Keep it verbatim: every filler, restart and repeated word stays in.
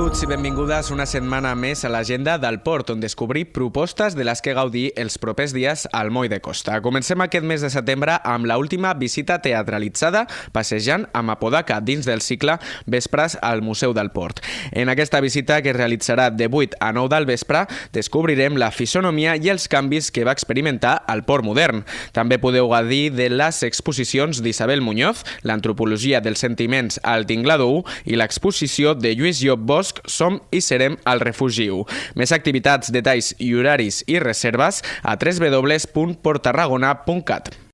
Benvinguts i benvingudes una setmana més a l'agenda del Port, on descobrir propostes de les que gaudir els propers dies al Moll de Costa. Comencem aquest mes de setembre amb l'última visita teatralitzada passejant amb Apodaca dins del cicle Vespres al Museu del Port. En aquesta visita, que es realitzarà de vuit a nou del vespre, descobrirem la fisonomia i els canvis que va experimentar el Port modern. També podeu gaudir de les exposicions d'Isabel Muñoz, l'antropologia dels sentiments al Tinglado u i l'exposició de Lluís Llop Bosch, Som i serem al Refugi u. Més activitats, detalls i horaris i reserves a w w w punt port tarragona punt cat.